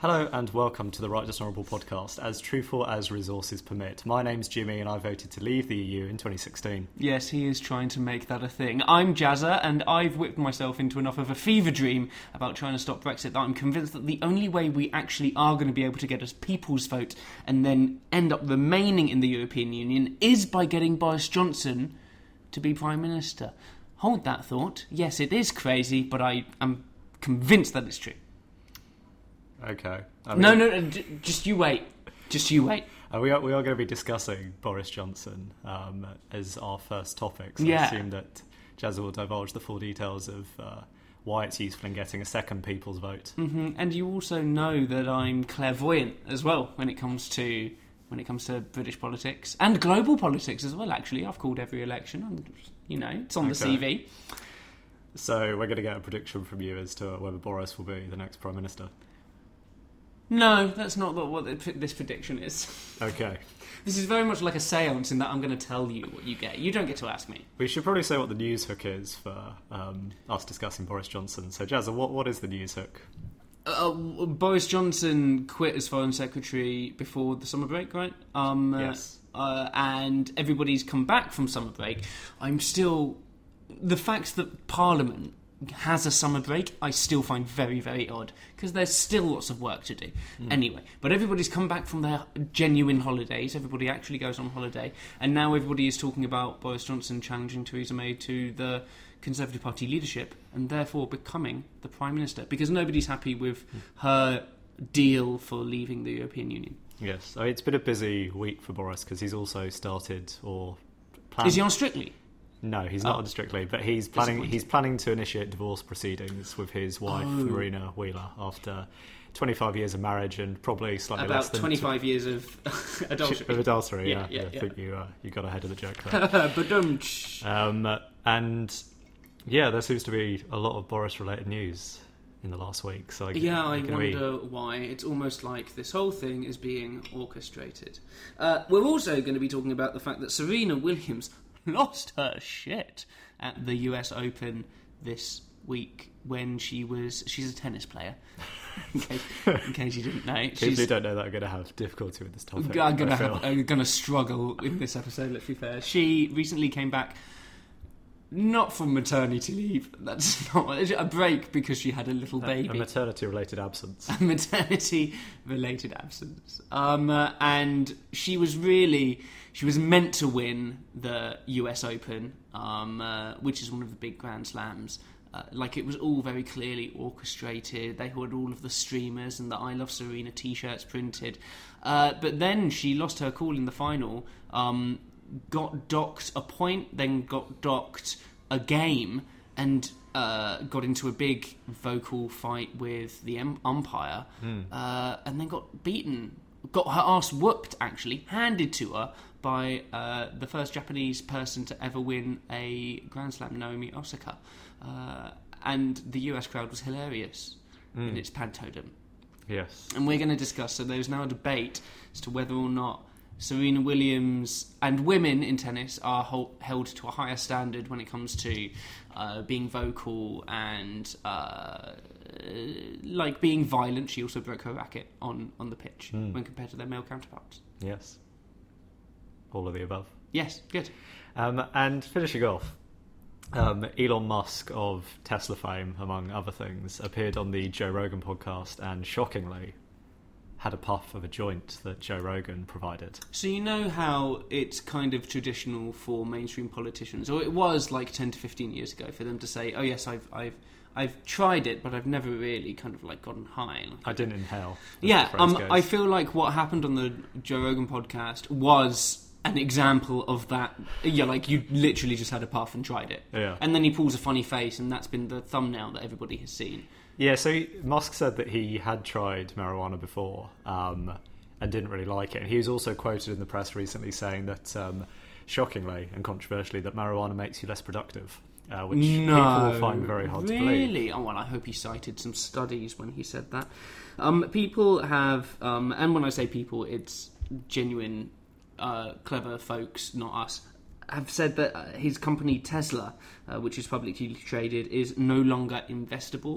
Hello and welcome to the Right Dishonourable podcast, as truthful as resources permit. My name's Jimmy and I voted to leave the EU in 2016. Yes, he is trying to make that a thing. I'm Jazza and I've whipped myself into enough of a fever dream about trying to stop Brexit that I'm convinced that the only way we actually are going to be able to get a people's vote and then end up remaining in the European Union is by getting Boris Johnson to be Prime Minister. Hold that thought. Yes, it is crazy, but I am convinced that it's true. Okay. No, just you wait. We are going to be discussing Boris Johnson as our first topic, so Yeah. I assume that Jazza will divulge the full details of why it's useful in getting a second people's vote. Mm-hmm. And you also know that I'm clairvoyant as well when it comes to British politics and global politics as well. Actually, I've called every election. It's on the CV. So we're going to get a prediction from you as to whether Boris will be the next Prime Minister. No, that's not what this prediction is. Okay. This is very much like a seance in that I'm going to tell you what you get. You don't get to ask me. We should probably say what the news hook is for us discussing Boris Johnson. So Jazza, what is the news hook? Boris Johnson quit as Foreign Secretary before the summer break, right? Yes. And everybody's come back from summer break. The fact that Parliament has a summer break, I still find very, very odd, because there's still lots of work to do. Anyway, but everybody's come back from their genuine holidays. Everybody actually goes on holiday, and now everybody is talking about Boris Johnson challenging Theresa May to the Conservative Party leadership and therefore becoming the Prime Minister, because nobody's happy with her deal for leaving the European Union. Yes, it's been a busy week for Boris because he's also started or planned... Is he on Strictly? No, he's not on Strictly, but he's planning to initiate divorce proceedings with his wife, Marina Wheeler, after 25 years of marriage and probably slightly less than... About 25 years of adultery. Of adultery, yeah. Yeah. I think you got ahead of the joke there. And, yeah, there seems to be a lot of Boris-related news in the last week. So I wonder why. It's almost like this whole thing is being orchestrated. We're also going to be talking about the fact that Serena Williams lost her shit at the US Open this week when she's a tennis player. in case you didn't know. People who don't know that are going to have difficulty with this topic. I'm going to struggle in this episode, let's be fair. She recently came back, not from maternity leave, that's not a break, because she had a little baby. A maternity-related absence. A maternity-related absence. And she was meant to win the US Open, which is one of the big Grand Slams. It was all very clearly orchestrated. They had all of the streamers and the I Love Serena t-shirts printed. But then she lost her cool in the final, got docked a point, then got docked a game, and got into a big vocal fight with the umpire, and then got beaten. Got her ass whooped, actually, handed to her by the first Japanese person to ever win a Grand Slam, Naomi Osaka. And the US crowd was hilarious in its pantomime. Yes. And we're going to discuss, so there's now a debate as to whether or not Serena Williams and women in tennis are held to a higher standard when it comes to being vocal and being violent. She also broke her racket on the pitch when compared to their male counterparts. Yes. All of the above. Yes, good. And finishing off, Elon Musk of Tesla fame, among other things, appeared on the Joe Rogan podcast and shockingly had a puff of a joint that Joe Rogan provided. So you know how it's kind of traditional for mainstream politicians, or it was like 10 to 15 years ago, for them to say, oh yes, I've tried it, but I've never really kind of gotten high. I didn't inhale. Yeah, I feel like what happened on the Joe Rogan podcast was an example of that. Yeah, you literally just had a puff and tried it. Yeah. And then he pulls a funny face, and that's been the thumbnail that everybody has seen. Yeah, so Musk said that he had tried marijuana before and didn't really like it. And he was also quoted in the press recently saying that, shockingly and controversially, that marijuana makes you less productive, which people will find very hard to believe. Really? Oh, well, I hope he cited some studies when he said that. People have, and when I say people, it's genuine, clever folks, not us, have said that his company Tesla, which is publicly traded, is no longer investable.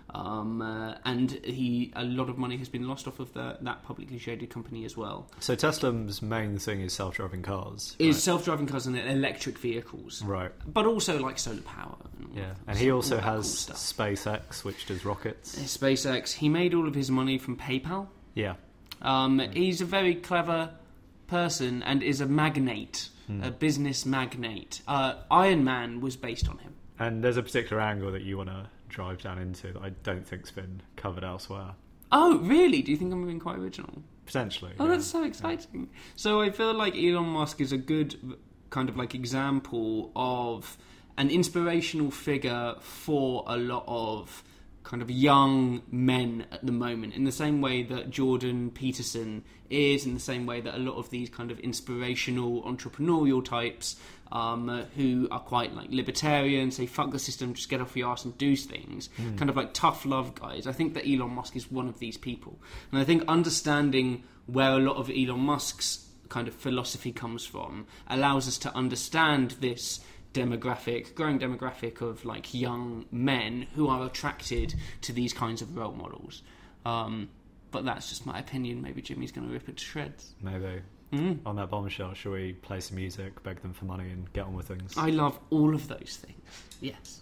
and a lot of money has been lost off of that publicly traded company as well. So Tesla's main thing is self-driving cars. Is self-driving cars and electric vehicles, right? But also like solar power. And he also has SpaceX, which does rockets. SpaceX. He made all of his money from PayPal. Yeah. He's a very clever person and is a magnate, a business magnate. Iron Man was based on him. And there's a particular angle that you want to drive down into that I don't think's been covered elsewhere. Oh, really? Do you think I'm being quite original? Potentially. Oh, that's so exciting. Yeah. So I feel like Elon Musk is a good kind of like example of an inspirational figure for a lot of kind of young men at the moment, in the same way that Jordan Peterson is, in the same way that a lot of these kind of inspirational entrepreneurial types who are quite like libertarian, say fuck the system, just get off your ass and do things, kind of like tough love guys. I think that Elon Musk is one of these people, and I think understanding where a lot of Elon Musk's kind of philosophy comes from allows us to understand this growing demographic of like young men who are attracted to these kinds of role models. But that's just my opinion. Maybe Jimmy's going to rip it to shreds. Maybe. On that bombshell, shall we play some music, beg them for money, and get on with things? I love all of those things. Yes.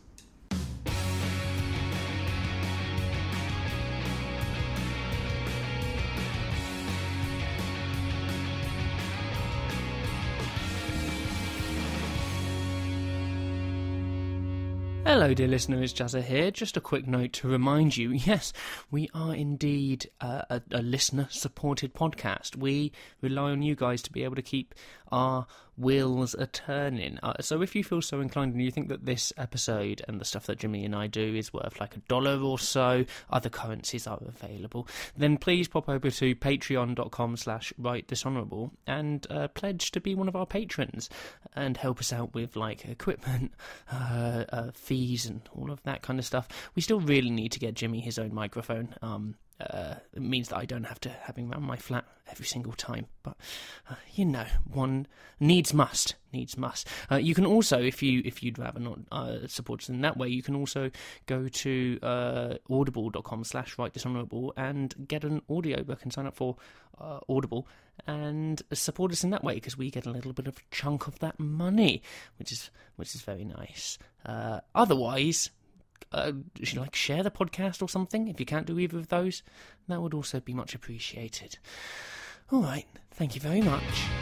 Hello dear listeners, Jazza here. Just a quick note to remind you, yes, we are indeed a listener-supported podcast. We rely on you guys to be able to keep our wheels a-turning. So if you feel so inclined and you think that this episode and the stuff that Jimmy and I do is worth like $1 or so, other currencies are available, then please pop over to patreon.com/rightdishonourable and pledge to be one of our patrons and help us out with like equipment, fees and all of that kind of stuff. We still really need to get Jimmy his own microphone. It means that I don't have to have him around my flat every single time. But, one needs must. You can also, if you'd rather not support us in that way, you can also go to audible.com/rightdishonourable and get an audiobook and sign up for Audible and support us in that way, because we get a little bit of a chunk of that money, which is very nice. Otherwise, should like share the podcast or something. If you can't do either of those, that would also be much appreciated. All right, thank you very much.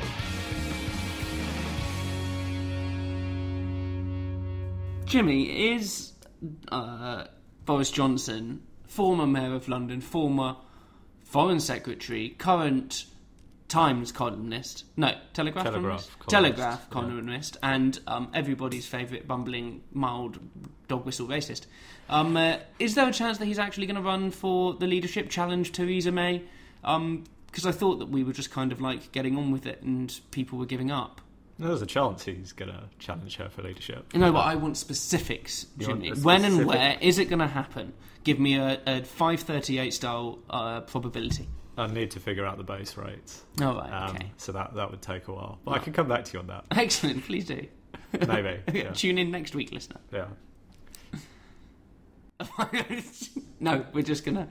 Jimmy, is Boris Johnson, former Mayor of London, former Foreign Secretary, current Times columnist, Telegraph columnist, and everybody's favourite bumbling, mild, dog whistle racist. Is there a chance that he's actually going to run for the leadership, challenge Theresa May? Because I thought that we were just kind of like getting on with it and people were giving up. There's a chance he's going to challenge her for leadership. No, but I want specifics, Jimmy. When and where is it going to happen? Give me a 538 style probability. I need to figure out the base rates. Oh, right, okay. So that would take a while. But I can come back to you on that. Excellent, please do. Maybe. Yeah. Tune in next week, listener. Yeah. No, we're just going to...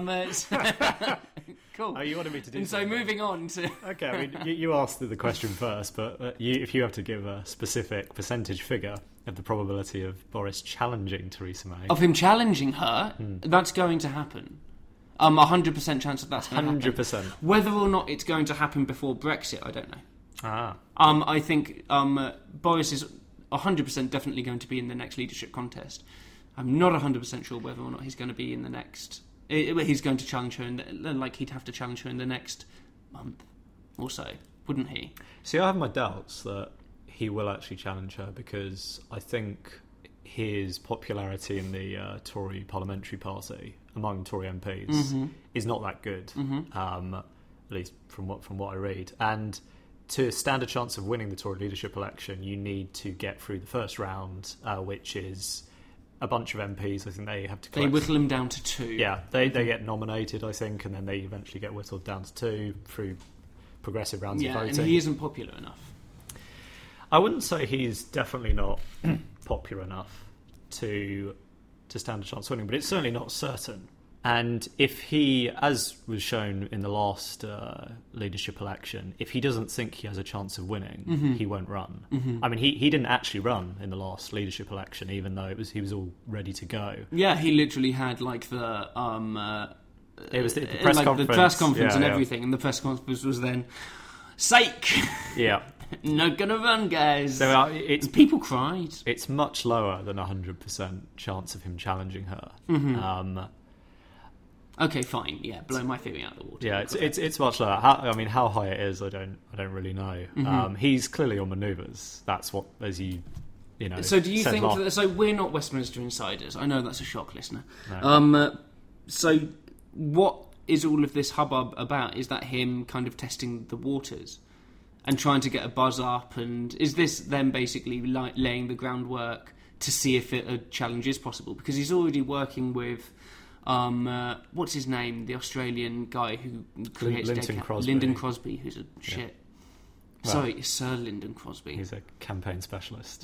Cool. Oh, you wanted me to do and so moving on to... Okay, I mean, you asked the question first, but if you have to give a specific percentage figure of the probability of Boris challenging Theresa May... Of him challenging her, that's going to happen. 100% chance that that's going to happen. 100%. Whether or not it's going to happen before Brexit, I don't know. I think Boris is 100% definitely going to be in the next leadership contest. I'm not 100% sure whether or not he's going to be in the next... He's going to challenge her, he'd have to challenge her in the next month or so, wouldn't he? See, I have my doubts that he will actually challenge her, because I think his popularity in the Tory parliamentary party among Tory MPs is not that good, at least from what I read. And to stand a chance of winning the Tory leadership election, you need to get through the first round, which is a bunch of MPs. I think they have to collect... They whittle him down to 2. Yeah, they get nominated, I think, and then they eventually get whittled down to 2 through progressive rounds of voting. Yeah, and he isn't popular enough. I wouldn't say he's definitely not popular enough to to stand a chance of winning, but it's certainly not certain. And if he, as was shown in the last leadership election, if he doesn't think he has a chance of winning, he won't run. I mean, he didn't actually run in the last leadership election, even though he was all ready to go. Yeah, he literally had like the it was the press conference, the press conference and everything, and the press conference was then, "Sake, yeah, not gonna run, guys." So people cried. It's much lower than 100% chance of him challenging her. Okay, fine. Yeah, blow my theory out of the water. Yeah, it's much lower. How high it is, I don't really know. He's clearly on manoeuvres. That's what, as you know. So do you think that? So we're not Westminster insiders. I know that's a shock, listener. No. So what is all of this hubbub about? Is that him kind of testing the waters and trying to get a buzz up? And is this then basically laying the groundwork to see if a challenge is possible? Because he's already working with. What's his name? The Australian guy who creates Lyndon Crosby, who's a shit. Well, sorry, Sir Lyndon Crosby. He's a campaign specialist.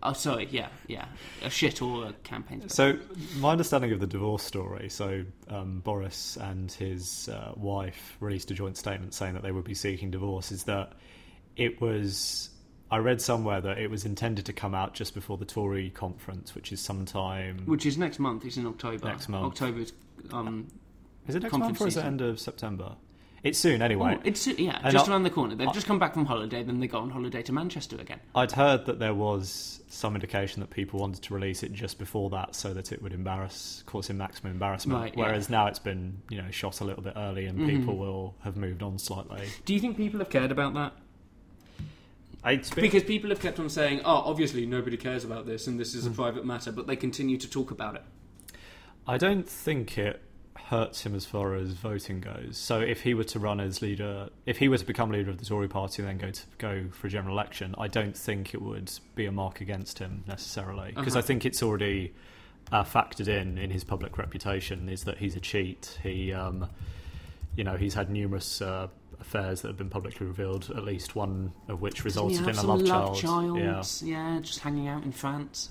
A shit or a campaign specialist. So, my understanding of the divorce story, Boris and his wife released a joint statement saying that they would be seeking divorce, is that it was... I read somewhere that it was intended to come out just before the Tory conference, which is sometime... Which is next month. It's in October. Next month. October is... is it next month or is it end of September? It's soon, anyway. Just around the corner. They've just come back from holiday, then they go on holiday to Manchester again. I'd heard that there was some indication that people wanted to release it just before that so that it would cause him maximum embarrassment. Right, whereas now it's been, shot a little bit early and people will have moved on slightly. Do you think people have cared about that? Because people have kept on saying, obviously nobody cares about this and this is a private matter, but they continue to talk about it. I don't think it hurts him as far as voting goes. So if he were to run as leader, if he were to become leader of the Tory party and then go for a general election, I don't think it would be a mark against him necessarily. Because I think it's already factored in his public reputation, is that he's a cheat. He, he's had numerous... affairs that have been publicly revealed, at least one of which resulted in a love child. Yeah, just hanging out in France.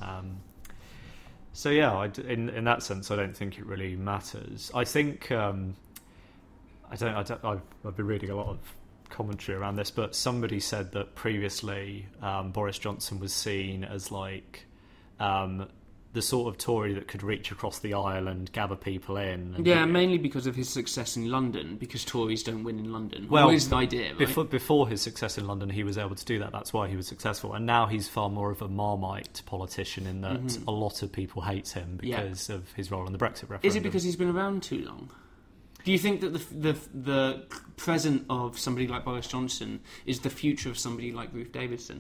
In that sense, I don't think it really matters. I think I've been reading a lot of commentary around this, but somebody said that previously Boris Johnson was seen as like the sort of Tory that could reach across the aisle and gather people in. Mainly because of his success in London, because Tories don't win in London. Well, is the idea, right? Before his success in London, he was able to do that. That's why he was successful. And now he's far more of a Marmite politician in that a lot of people hate him because of his role in the Brexit referendum. Is it because he's been around too long? Do you think that the present of somebody like Boris Johnson is the future of somebody like Ruth Davidson?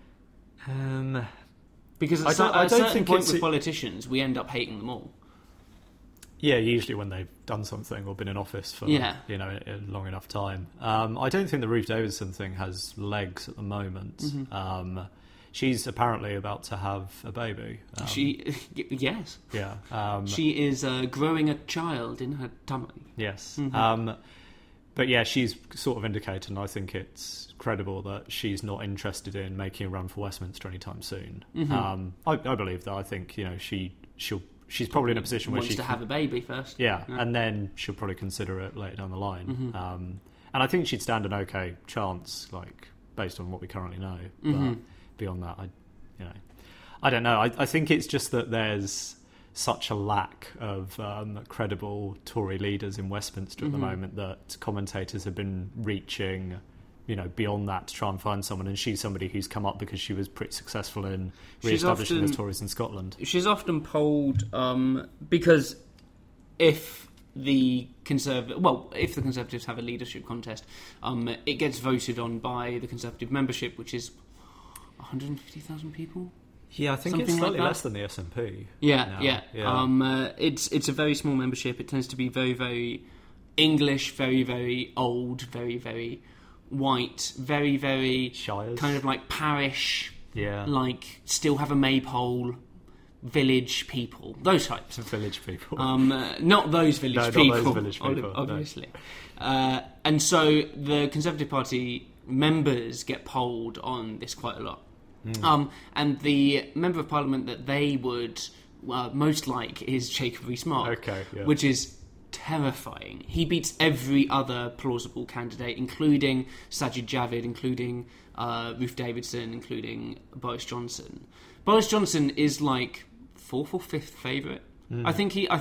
Because at a certain point with politicians, we end up hating them all. Yeah, usually when they've done something or been in office for a long enough time. I don't think the Ruth Davidson thing has legs at the moment. She's apparently about to have a baby. Yes. Yeah. She is growing a child in her tummy. Yes. But yeah, she's sort of indicated, and I think it's credible, that she's not interested in making a run for Westminster anytime soon. I believe that. I think she's probably in a position where she wants to have a baby first. Yeah, and then she'll probably consider it later down the line. And I think she'd stand an okay chance, like based on what we currently know. But beyond that, I don't know. I think it's just that there's such a lack of credible Tory leaders in Westminster at the moment that commentators have been reaching, beyond that to try and find someone. And she's somebody who's come up because she was pretty successful in re-establishing the Tories in Scotland. She's often polled because if the Conservatives have a leadership contest, it gets voted on by the Conservative membership, which is 150,000 people. Yeah, I think it's slightly less than the SNP. Yeah. It's a very small membership. It tends to be very, very English, very, very old, very, very white, very, very Shires. Kind of like parish. Yeah. Like still have a maypole. Village people, those types of village people. Not those village people. Not those village people, obviously. No. And so the Conservative Party members get polled on this quite a lot. And the Member of Parliament that they would most like is Jacob Rees-Mogg, Okay, yeah. which is terrifying. He beats every other plausible candidate, including Sajid Javid, including Ruth Davidson, including Boris Johnson. Boris Johnson is like 4th or 5th favourite. I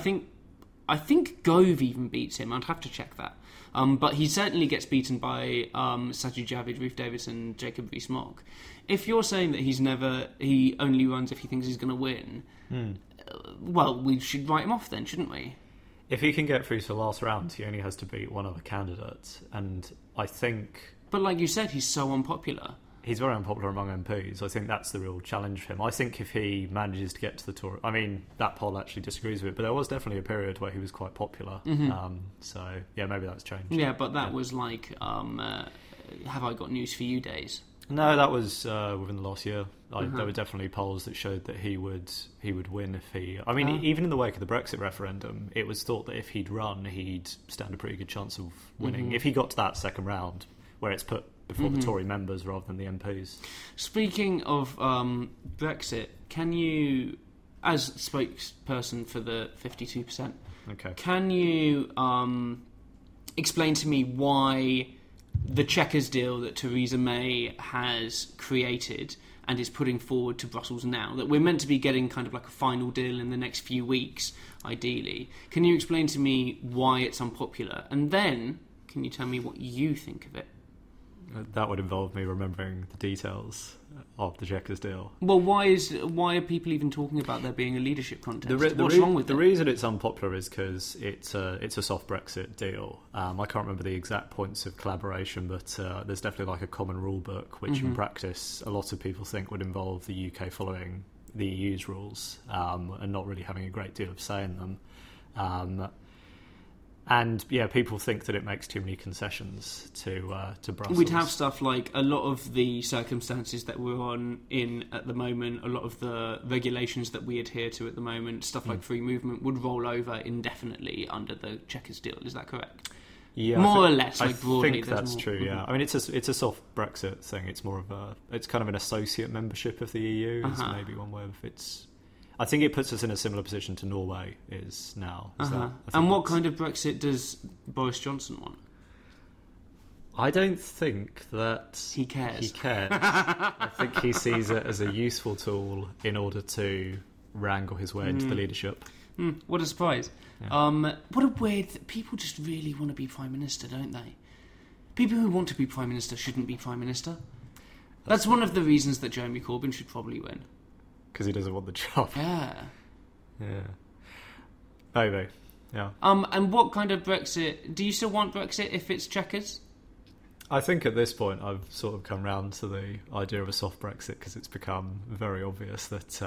think Gove even beats him. I'd have to check that. But he certainly gets beaten by Sajid Javid, Ruth Davidson, Jacob Rees-Mogg. If you're saying that he only runs if he thinks he's going to win, well, we should write him off then, shouldn't we? If he can get through to the last round, he only has to beat one other candidate, and I think... But like you said, he's so unpopular. He's very unpopular among MPs. I think that's the real challenge for him. I think if he manages to get to the Tory... I mean, that poll actually disagrees with it, but there was definitely a period where he was quite popular. So, yeah, maybe that's changed. Yeah, but that was like, have I got news for you days? No, that was within the last year. There were definitely polls that showed that he would win if he... I mean, even in the wake of the Brexit referendum, it was thought that if he'd run, he'd stand a pretty good chance of winning. If he got to that second round, where it's put before the Tory members rather than the MPs. Speaking of Brexit, can you, as spokesperson for the 52%, can you explain to me why the Chequers deal that Theresa May has created and is putting forward to Brussels now, that we're meant to be getting kind of like a final deal in the next few weeks, ideally. Can you explain to me why it's unpopular? And then, can you tell me what you think of it? That would involve me remembering the details of the Chequers deal. Well, why are people even talking about there being a leadership contest? What's wrong with it? The reason it's unpopular is because it's a soft Brexit deal. I can't remember the exact points of collaboration, but there's definitely like a common rule book, which in practice a lot of people think would involve the UK following the EU's rules and not really having a great deal of say in them. And yeah, people think that it makes too many concessions to Brussels. We'd have stuff like a lot of the circumstances that we're in at the moment, a lot of the regulations that we adhere to at the moment, stuff like free movement, would roll over indefinitely under the Chequers deal. Is that correct? Yeah, more or less. Like broadly, I think that's true. Yeah, I mean it's a soft Brexit thing. It's more of it's kind of an associate membership of the EU. Is maybe one way of it's. I think it puts us in a similar position to Norway is now. And what kind of Brexit does Boris Johnson want? I don't think that he cares. I think he sees it as a useful tool in order to wrangle his way into the leadership. What a surprise. Yeah. What a weird... People just really want to be Prime Minister, don't they? People who want to be Prime Minister shouldn't be Prime Minister. That's one of the reasons that Jeremy Corbyn should probably win. Because he doesn't want the job. Yeah. Maybe. Yeah. And what kind of Brexit... Do you still want Brexit if it's Chequers? I think at this point I've sort of come round to the idea of a soft Brexit because it's become very obvious that...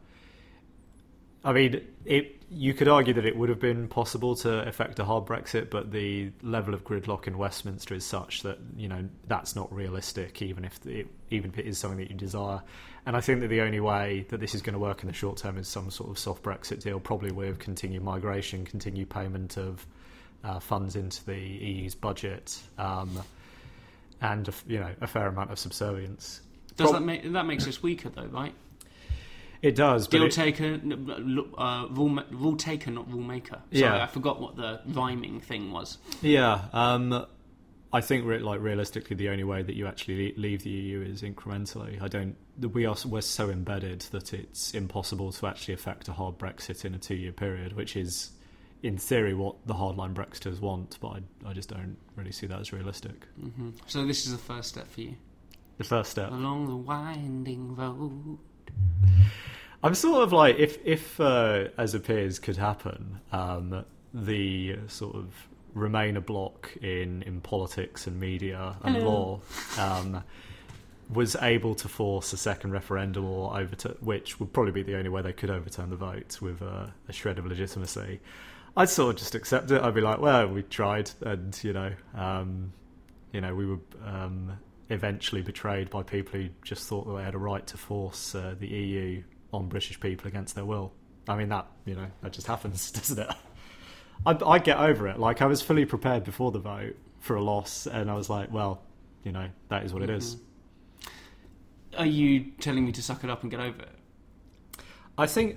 I mean, you could argue that it would have been possible to effect a hard Brexit, but the level of gridlock in Westminster is such that, you know, that's not realistic, even if it is something that you desire. And I think that the only way that this is going to work in the short term is some sort of soft Brexit deal, probably with continued migration, continued payment of funds into the EU's budget, and a fair amount of subservience. That makes us weaker, though, right? It does. Deal taker, rule taker, not rule maker. Sorry, I forgot what the rhyming thing was. Yeah, I think realistically, the only way that you actually leave the EU is incrementally. We're so embedded that it's impossible to actually effect a hard Brexit in a 2-year period, which is, in theory, what the hardline Brexiters want. But I just don't really see that as realistic. Mm-hmm. So this is the first step for you. The first step along the winding road. I'm sort of like, if as appears could happen, the sort of Remainer bloc in politics and media and law was able to force a second referendum which would probably be the only way they could overturn the vote with a shred of legitimacy, I'd sort of just accept it. I'd be like, well, we tried, and we were eventually betrayed by people who just thought that they had a right to force the EU on British people against their will. I mean, that just happens, doesn't it? I get over it. Like, I was fully prepared before the vote for a loss, and I was like, well, that is what it is. Are you telling me to suck it up and get over it? I think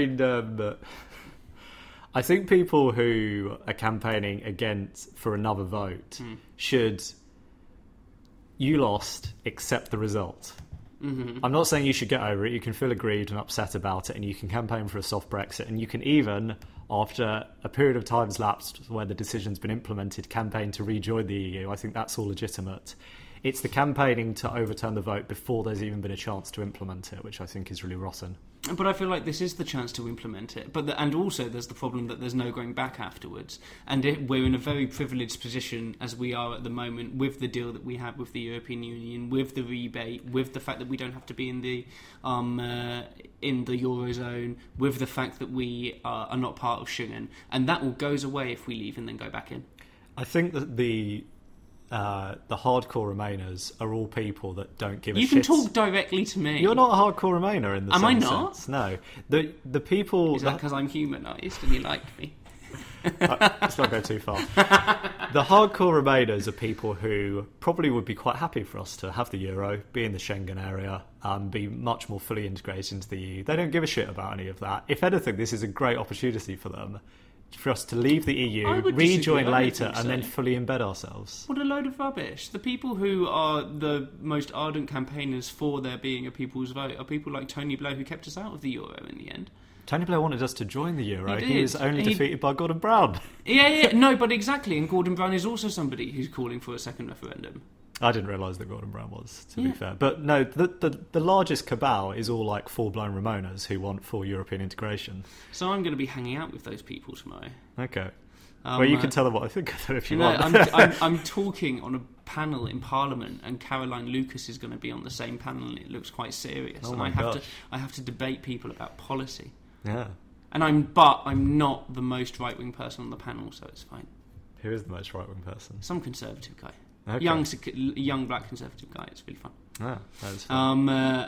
people who are campaigning against for another vote should. You lost, accept the result. Mm-hmm. I'm not saying you should get over it. You can feel aggrieved and upset about it, and you can campaign for a soft Brexit, and you can even, after a period of time's lapsed where the decision's been implemented, campaign to rejoin the EU. I think that's all legitimate. It's the campaigning to overturn the vote before there's even been a chance to implement it, which I think is really rotten. But I feel like this is the chance to implement it. And also there's the problem that there's no going back afterwards. And we're in a very privileged position as we are at the moment with the deal that we have with the European Union, with the rebate, with the fact that we don't have to be in the Eurozone, with the fact that we are not part of Schengen. And that all goes away if we leave and then go back in. I think that the hardcore Remainers are all people that don't give a shit. You can talk directly to me. You're not a hardcore Remainer in the same Am I not? sense. No. The people... Is that because I'm humanised and you like me? Let's not go too far. The hardcore Remainers are people who probably would be quite happy for us to have the Euro, be in the Schengen area, be much more fully integrated into the EU. They don't give a shit about any of that. If anything, this is a great opportunity for them. For us to leave the EU, rejoin later, and then fully embed ourselves. What a load of rubbish. The people who are the most ardent campaigners for there being a people's vote are people like Tony Blair, who kept us out of the Euro in the end. Tony Blair wanted us to join the Euro. He was only defeated by Gordon Brown. Yeah, no, but exactly. And Gordon Brown is also somebody who's calling for a second referendum. I didn't realise that Gordon Brown was, to be fair. But no, the largest cabal is all like full-blown Ramonas who want full European integration. So I'm going to be hanging out with those people tomorrow. Okay. Well, you can tell them what I think of them if you want. I'm talking on a panel in Parliament, and Caroline Lucas is going to be on the same panel, and it looks quite serious. Oh and my gosh. I have to debate people about policy. Yeah. And I'm not the most right-wing person on the panel, so it's fine. Who is the most right-wing person? Some conservative guy. Okay. Young black conservative guy. It's really fun. Ah, that is fun.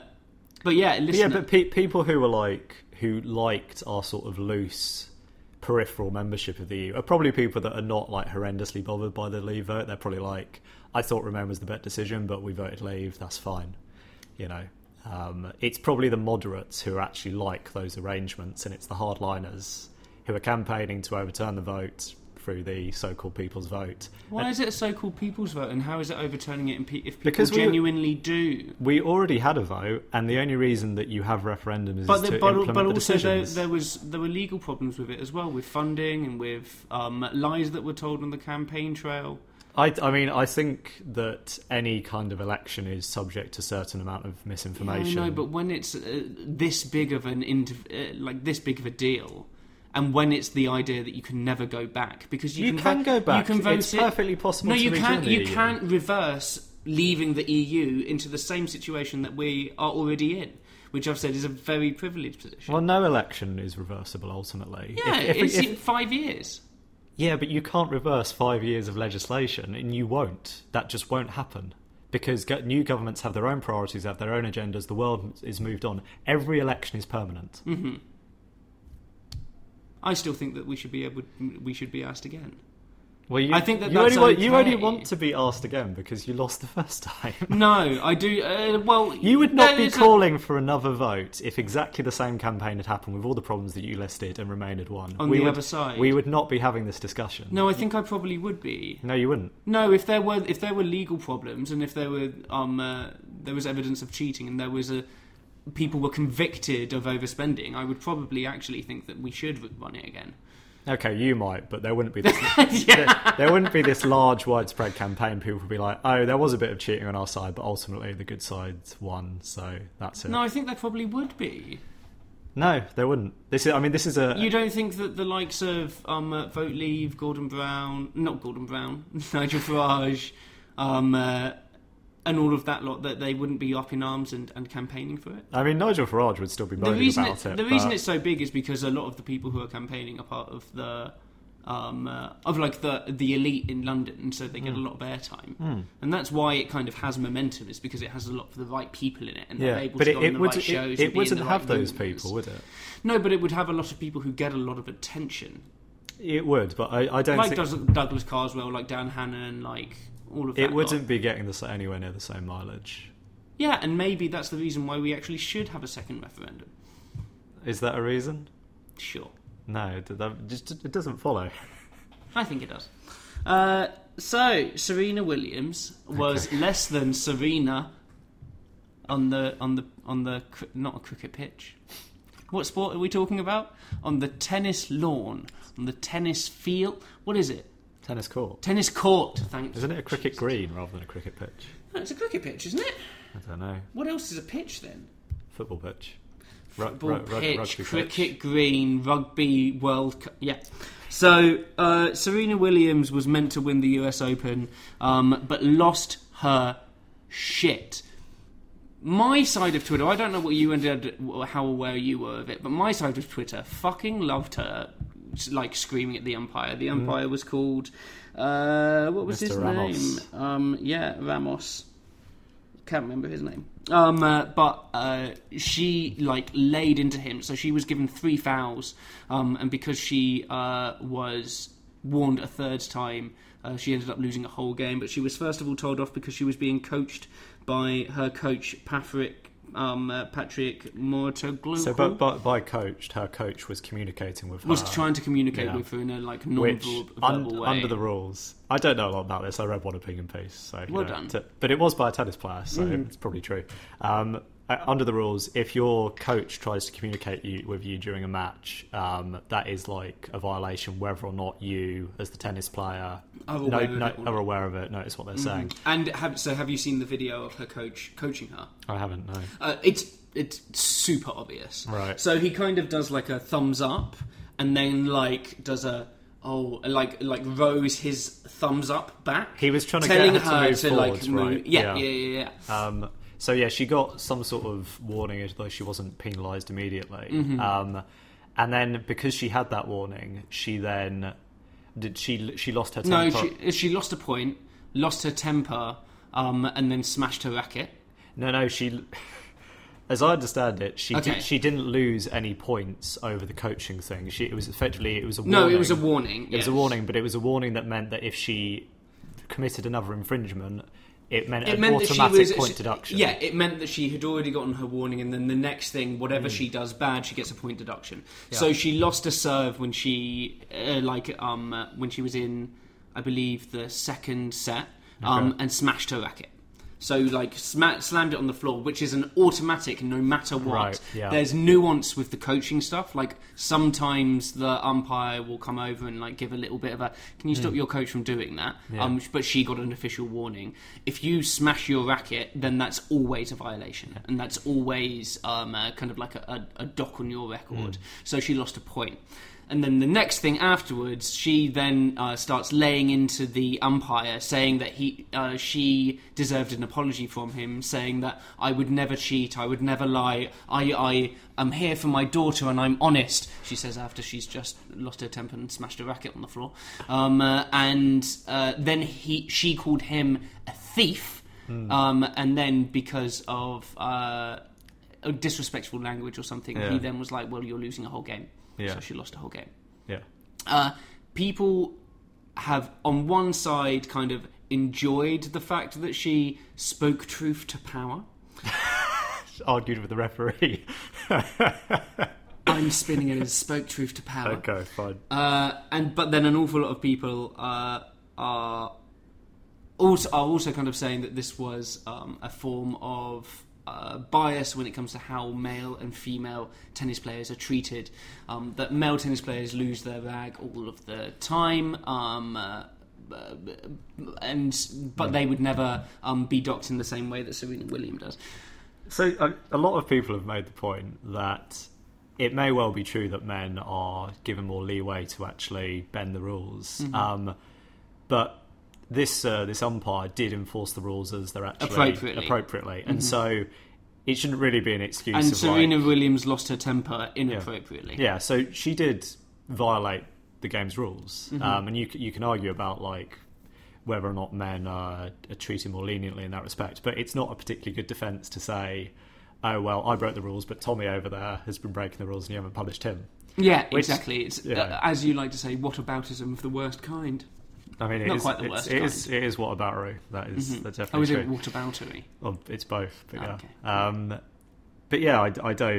But people who liked our sort of loose peripheral membership of the EU are probably people that are not like horrendously bothered by the Leave vote. They're probably like, I thought Remain was the better decision, but we voted Leave. That's fine. You know, it's probably the moderates who are actually like those arrangements, and it's the hardliners who are campaigning to overturn the vote through the so-called people's vote. Why is it a so-called people's vote, and how is it overturning it if people genuinely do? We already had a vote, and the only reason that you have referendums is to implement the decisions. There were legal problems with it as well, with funding and with lies that were told on the campaign trail. I mean, I think that any kind of election is subject to a certain amount of misinformation. I know, but when it's this big of this big of a deal. And when it's the idea that you can never go back, because you can go back. You can vote it's perfectly possible. No, you can't. You can't reverse leaving the EU into the same situation that we are already in, which I've said is a very privileged position. Well, no election is reversible ultimately. Yeah, it's 5 years. Yeah, but you can't reverse 5 years of legislation, and you won't. That just won't happen. Because new governments have their own priorities, have their own agendas. The world is moved on. Every election is permanent. Mm-hmm. I still think that we should be asked again. Well, I think that you only want to be asked again because you lost the first time. No, I do. You would not be calling for another vote if exactly the same campaign had happened with all the problems that you listed and Remain had won. On the other side, we would not be having this discussion. No, I think I probably would be. No, you wouldn't. No, if there were legal problems and if there were there was evidence of cheating and there was people were convicted of overspending, I would probably actually think that we should run it again. Okay, you might, but there wouldn't be this, there wouldn't be this large, widespread campaign. People would be like, oh, there was a bit of cheating on our side, but ultimately the good side won, so that's it. No, I think there probably would be. No, there wouldn't. This is a... You don't think that the likes of Vote Leave, Nigel Farage, and all of that lot, that they wouldn't be up in arms and campaigning for it? I mean, Nigel Farage would still be moaning about it. The reason it's so big is because a lot of the people who are campaigning are part of the the elite in London, and so they get a lot of airtime. And that's why it kind of has momentum, is because it has a lot of the right people in it, and they're able to go on the right shows. It wouldn't have those people, would it? No, but it would have a lot of people who get a lot of attention. It would, but I don't think... Like Douglas Carswell, like Dan Hannan, like... all of that. It wouldn't be getting anywhere near the same mileage. Yeah, and maybe that's the reason why we actually should have a second referendum. Is that a reason? Sure. No, it doesn't follow. I think it does. So Serena Williams was less than Serena on the not a cricket pitch. What sport are we talking about? On the tennis lawn, on the tennis field. What is it? Tennis court. Tennis court. Thanks. Isn't it a cricket green rather than a cricket pitch? No, it's a cricket pitch, isn't it? I don't know. What else is a pitch then? Football pitch. Football pitch, rugby cricket pitch. green, rugby World Cup. Yeah. So Serena Williams was meant to win the US Open, but lost her shit. My side of Twitter, I don't know what you ended, how aware you were of it, but my side of Twitter fucking loved her, like screaming at the umpire. The umpire was called, what was Mr. his Ramos. name? Ramos. Can't remember his name. But she laid into him, so she was given 3 fouls, and because she was warned a third time, she ended up losing a whole game. But she was first of all told off because she was being coached by her coach Patrick Mouratoglou. So, by coached, her coach was communicating with her. Was trying to communicate with her in a non-verbal way. Under the rules, I don't know a lot about this. I read one opinion piece, so well done. But it was by a tennis player, so it's probably true. Under the rules, if your coach tries to communicate with you during a match, that is like a violation, whether or not you, as the tennis player, are aware of it, notice what they're saying. And have you seen the video of her coach coaching her? I haven't, no. It's super obvious. Right. So he kind of does like a thumbs up, and then does a rose his thumbs up back. He was trying to telling get her her to move forwards, right? Yeah. So yeah, she got some sort of warning, though she wasn't penalised immediately. And then because she had that warning, she lost her temper. No, she lost a point, lost her temper, and then smashed her racket. No, she. As I understand it, she didn't lose any points over the coaching thing. It was a warning. No, it was a warning. It was a warning, but it was a warning that meant that if she committed another infringement, it meant an automatic point deduction. Yeah, it meant that she had already gotten her warning, and then the next thing, whatever she does bad, she gets a point deduction. Yeah. So she lost a serve when she when she was in, I believe, the second set, and smashed her racket. So, slammed it on the floor, which is an automatic no matter what. Right, yeah. There's nuance with the coaching stuff. Like, sometimes the umpire will come over and, give a little bit of a, can you stop your coach from doing that? Yeah. But she got an official warning. If you smash your racket, then that's always a violation. Yeah. And that's always kind of like a dock on your record. So she lost a point. And then the next thing afterwards, she then starts laying into the umpire, saying that she deserved an apology from him, saying that I would never cheat, I would never lie, I am here for my daughter and I'm honest, she says after she's just lost her temper and smashed a racket on the floor. And then she called him a thief, and then because of disrespectful language or something, he then was like, well, you're losing a whole game. Yeah. So she lost a whole game. Yeah. People have, on one side, kind of enjoyed the fact that she spoke truth to power. Argued with the referee. I'm spinning it as spoke truth to power. Okay, fine. But then an awful lot of people are also kind of saying that this was a form of bias when it comes to how male and female tennis players are treated. That male tennis players lose their rag all of the time, but they would never be docked in the same way that Serena Williams does. So a lot of people have made the point that it may well be true that men are given more leeway to actually bend the rules, but this umpire did enforce the rules as they're actually appropriately. And so it shouldn't really be an excuse. And Serena Williams lost her temper inappropriately. Yeah, so she did violate the game's rules, and you can argue about whether or not men are treated more leniently in that respect, but it's not a particularly good defence to say, oh well, I broke the rules, but Tommy over there has been breaking the rules and you haven't punished him. Yeah, exactly. It's as you like to say, whataboutism of the worst kind. I mean, not quite the worst kind. It is whataboutery. That's definitely is true. it whataboutery? Well, it's both. But okay. But yeah, I don't.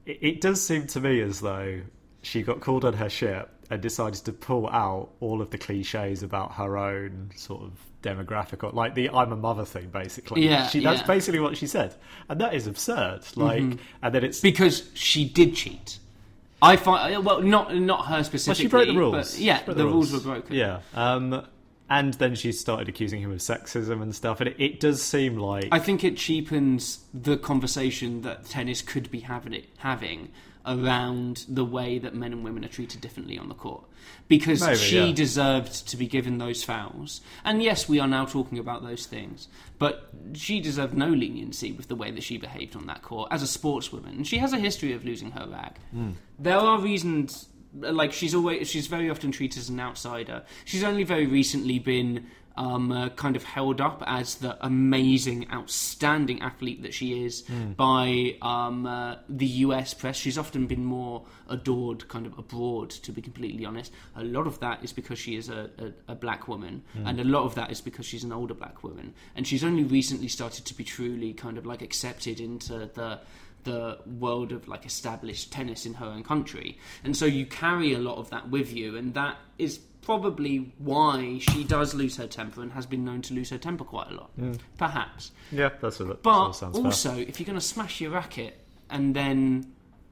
it does seem to me as though she got called on her shit and decided to pull out all of the cliches about her own sort of demographic, or like the "I'm a mother" thing. Basically, that's basically what she said, and that is absurd. Like, and then it's because she did cheat. I find not her specifically. Well, she broke the rules. But, yeah, the rules were broken. Yeah. And then she started accusing him of sexism and stuff, and it does seem like... I think it cheapens the conversation that tennis could be having around the way that men and women are treated differently on the court. Because she deserved to be given those fouls. And yes, we are now talking about those things, but she deserved no leniency with the way that she behaved on that court as a sportswoman. And she has a history of losing her rag. There are reasons... Like, she's very often treated as an outsider. She's only very recently been kind of held up as the amazing, outstanding athlete that she is by the US press. She's often been more adored kind of abroad, to be completely honest. A lot of that is because she is a black woman, and a lot of that is because she's an older black woman. And she's only recently started to be truly kind of like accepted into the world of like established tennis in her own country, and so you carry a lot of that with you, and that is probably why she does lose her temper and has been known to lose her temper quite a lot, perhaps. Yeah, that's what. But sounds also, fair. if you're going to smash your racket and then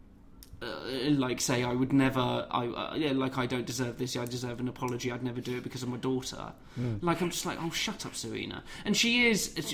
like say I would never, I don't deserve this. I deserve an apology. I'd never do it because of my daughter. Like, I'm just like, oh, shut up, Serena. And she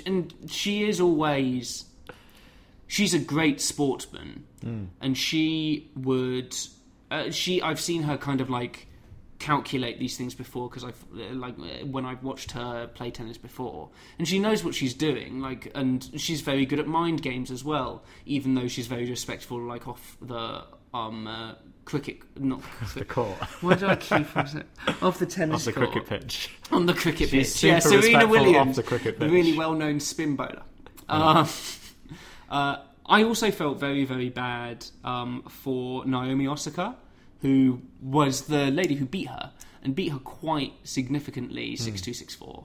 is always. She's a great sportsman, and she would. I've seen her kind of like calculate these things before, because when I've watched her play tennis before, and she knows what she's doing. Like, and she's very good at mind games as well. Even though she's very respectful, like off the cricket, not off the court. Why did I keep off the tennis off the court? cricket pitch? On the cricket she's pitch, yeah. Serena Williams, off the cricket pitch. Really well-known spin bowler. I also felt very, very bad for Naomi Osaka, who was the lady who beat her, and beat her quite significantly, 6-2,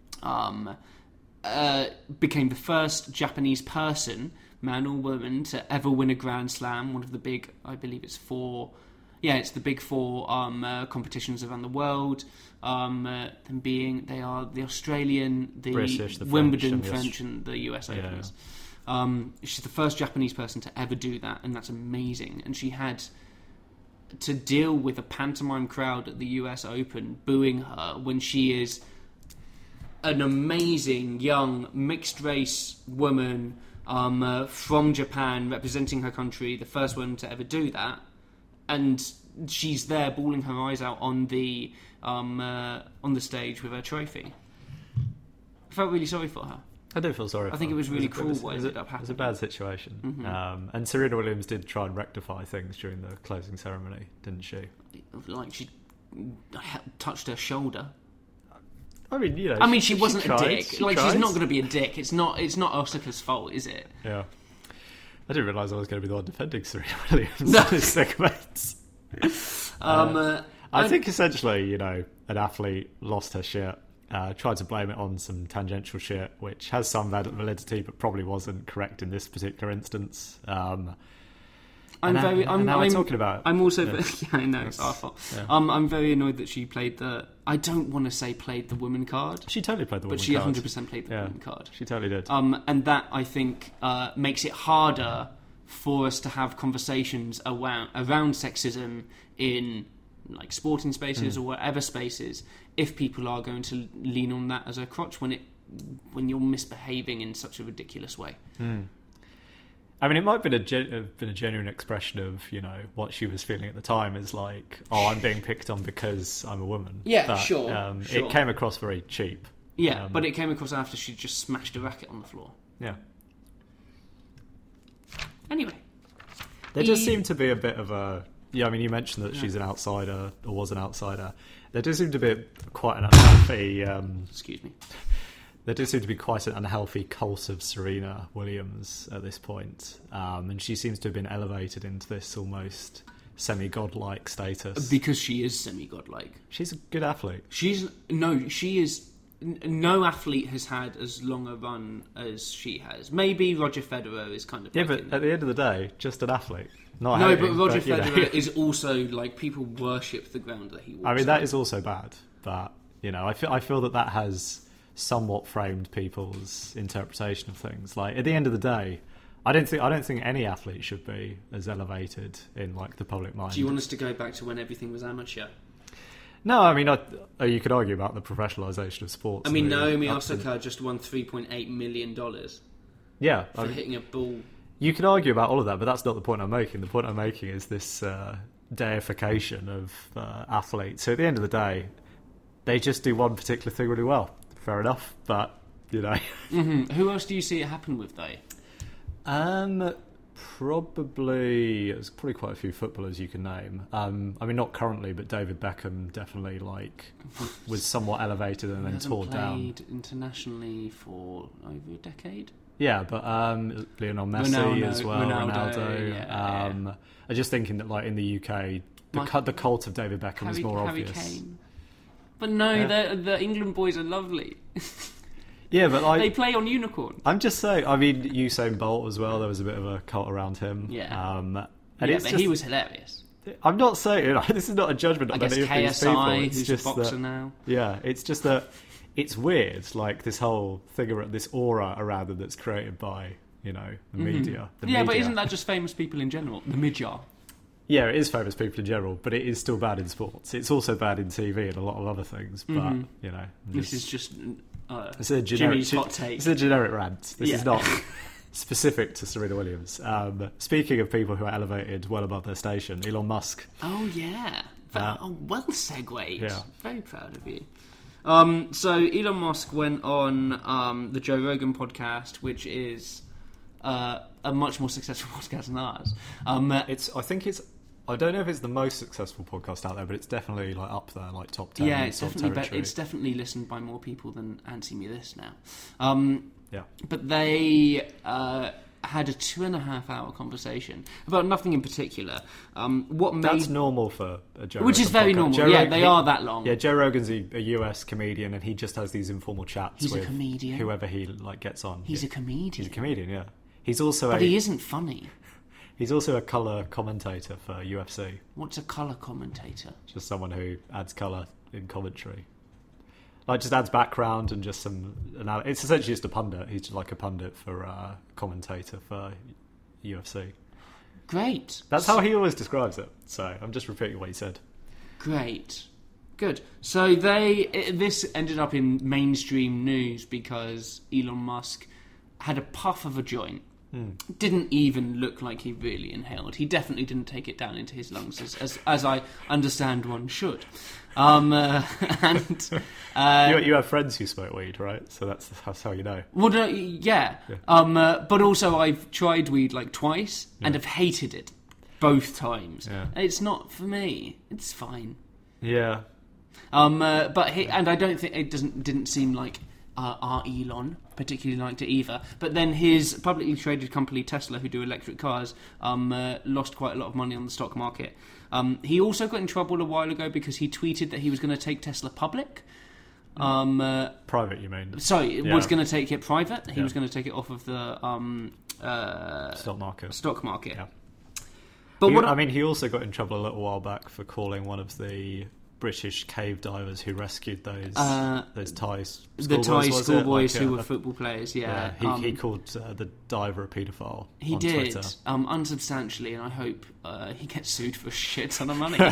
6-4. Became the first Japanese person, man or woman, to ever win a Grand Slam, one of the big, I believe it's four... Yeah, it's the big four competitions around the world. Them being, they are the Australian, the British, the Wimbledon, French, and the US Opens. Yeah. She's the first Japanese person to ever do that, and that's amazing. And she had to deal with a pantomime crowd at the US Open booing her when she is an amazing young mixed-race woman from Japan, representing her country, the first woman to ever do that. And she's there bawling her eyes out on the stage with her trophy. I felt really sorry for her. I do feel sorry. I think it was really cruel what ended up happening. It was a bad situation. And Serena Williams did try and rectify things during the closing ceremony, didn't she? Like, she touched her shoulder. I mean, she wasn't a dick. She's not going to be a dick. It's not Osaka's fault, is it? Yeah. I didn't realise I was going to be the one defending Serena Williams in this segment. I think essentially, an athlete lost her shit. Tried to blame it on some tangential shit, which has some validity, but probably wasn't correct in this particular instance. I'm talking about. I'm also. Yeah, I know it's our fault. Yeah. I'm very annoyed that she played the. I don't want to say played the woman card. She totally played the woman card. But she 100% played the woman card. She totally did. And that, I think, makes it harder for us to have conversations around sexism in like sporting spaces or whatever spaces, if people are going to lean on that as a crutch when you're misbehaving in such a ridiculous way. I mean, it might have been a genuine expression of, what she was feeling at the time is like, oh, I'm being picked on because I'm a woman. Yeah, but, sure. It came across very cheap. Yeah, but it came across after she just smashed a racket on the floor. Yeah. Anyway. There does seem to be a bit of a... Yeah, I mean, you mentioned that she's an outsider, or was an outsider. There does seem to be quite an unhealthy... Excuse me. There does seem to be quite an unhealthy cult of Serena Williams at this point. And she seems to have been elevated into this almost semi-godlike status. Because she is semi-godlike. She's a good athlete. She is... No athlete has had as long a run as she has. Maybe Roger Federer is kind of... Yeah, but at the end of the day, just an athlete. not No, hating, but Roger you know. Federer is also like people worship the ground that he walks I mean, that on. is also bad, but you know, I feel that has somewhat framed people's interpretation of things. Like at the end of the day, I don't think any athlete should be as elevated in like the public mind. Do you want us to go back to when everything was amateur? No, I mean, you could argue about the professionalisation of sports. I mean, Naomi up to- Osaka just won $3.8 million for yeah, hitting a ball. you could argue about all of that, but that's not the point I'm making. The point I'm making is this deification of athletes. So at the end of the day, they just do one particular thing really well. Fair enough, but you know. Mm-hmm. Who else do you see it happen with, though? There's probably quite a few footballers you can name. I mean, not currently, but David Beckham definitely was somewhat elevated and then tore down. Played internationally for over a decade. Yeah, but Lionel Messi as well, Ronaldo. Yeah. I'm just thinking that, like in the UK, the cult of David Beckham is more Harry obvious. Kane. But no, Yeah. the England boys are lovely. Yeah, but They play on Unicorn. I'm just saying. I mean, Usain Bolt as well. There was a bit of a cult around him. Yeah. And But it's just, he was hilarious. I'm not saying this is not a judgment I on guess any of these people. KSI, It's who's just a boxer that, now. Yeah, it's just that it's weird. Like this whole thing, this aura around them that's created by the media. The Yeah, but media. isn't that just famous people in general? The media. Yeah, it is famous people in general, but it is still bad in sports. It's also bad in TV and a lot of other things. But This is just it's a generic, Jimmy's hot take. It's a generic rant. This is Yeah. not specific to Serena Williams. Speaking of people who are elevated well above their station, Elon Musk. Oh yeah, well segued. Yeah. Very proud of you. So Elon Musk went on the Joe Rogan podcast, which is a much more successful podcast than ours. I don't know if it's the most successful podcast out there, but it's definitely like up there, like top 10. Yeah, it's sort of definitely territory. it's definitely listened by more people than Answer Me This now. Yeah. But they had a 2.5-hour conversation about nothing in particular. That's normal for a Joe Which Rogan is very podcast. normal. Joe Yeah, Rogan, they are that long. Yeah, Joe Rogan's a US comedian, and he just has these informal chats He's a with comedian. whoever he gets on. He's a comedian. He's a comedian, yeah. He's also But he isn't funny. He's also a colour commentator for UFC. What's a colour commentator? Just someone who adds colour in commentary. Like, just adds background and just some... It's essentially just a pundit. He's just like a pundit for commentator for UFC. Great. That's how he always describes it. So I'm just repeating what he said. Great. Good. So this ended up in mainstream news because Elon Musk had a puff of a joint. Didn't even look like he really inhaled. He definitely didn't take it down into his lungs, as I understand one should. You have friends who smoke weed, right? So that's how you know. Well, no, yeah. But also I've tried weed like twice and have hated it both times. Yeah. It's not for me. It's fine. Yeah. But I don't think it didn't seem like our Elon particularly liked it either. But then his publicly traded company Tesla, who do electric cars, lost quite a lot of money on the stock market. He also got in trouble a while ago because he tweeted that he was going to take Tesla public. Private, you mean? Sorry, was going to take it private. He Yeah. was going to take it off of the Stock market. Yeah. But But he also got in trouble a little while back for calling one of the British cave divers who rescued those Thai schoolboys who were football players. Yeah, he called the diver a paedophile. He on did, Twitter. Unsubstantially, and I hope he gets sued for a shit ton of money.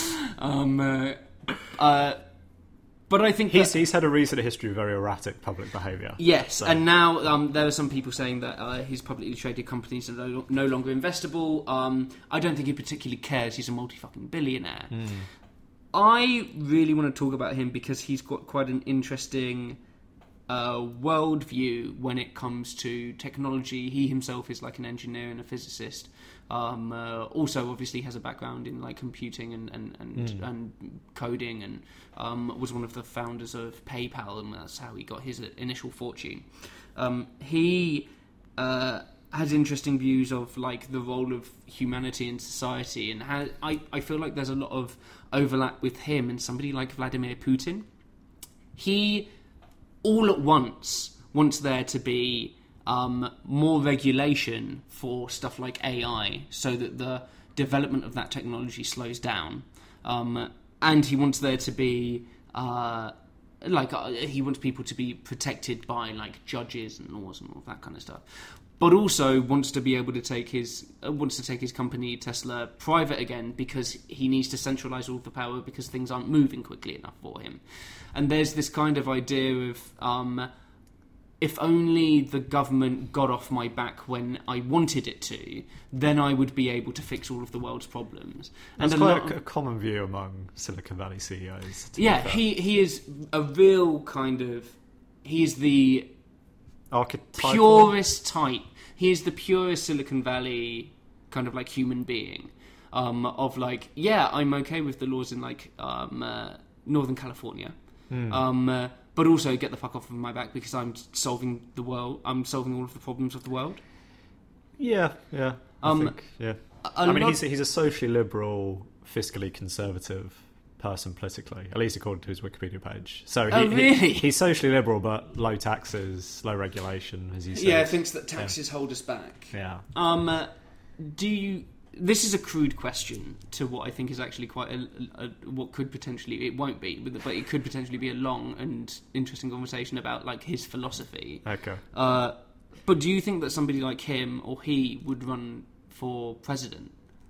But I think He's had a recent history of very erratic public behaviour. yes, So- and now there are some people saying that his publicly traded companies are no longer investable. I don't think he particularly cares. He's a multi-fucking billionaire. I really want to talk about him because he's got quite an interesting worldview when it comes to technology. He himself is like an engineer and a physicist. Also, obviously, has a background in like computing and coding, and was one of the founders of PayPal, and that's how he got his initial fortune. He has interesting views of like the role of humanity in society, and I feel like there's a lot of overlap with him and somebody like Vladimir Putin. He all at once wants there to be more regulation for stuff like AI, so that development of that technology slows down. And he wants there to be he wants people to be protected by like judges and laws and all that kind of stuff. But also wants to be able to take his company Tesla private again, because he needs to centralize all of the power because things aren't moving quickly enough for him. And there's this kind of idea of if only the government got off my back when I wanted it to, then I would be able to fix all of the world's problems. And that's quite a common view among Silicon Valley CEOs. Yeah, he is a real kind of... He is the purest type. He is the purest Silicon Valley kind of like human being. Of like, yeah, I'm okay with the laws in like Northern California. But also get the fuck off of my back because I'm solving the world. I'm solving all of the problems of the world. Yeah. I think, yeah. I mean, he's a socially liberal, fiscally conservative person politically, at least according to his Wikipedia page. So he's socially liberal, but low taxes, low regulation, as you said. Yeah, thinks that taxes hold us back. Yeah. This is a crude question to what I think is actually quite what could potentially... It won't be, but it could potentially be a long and interesting conversation about like his philosophy. Okay. But do you think that somebody like him or he would run for president?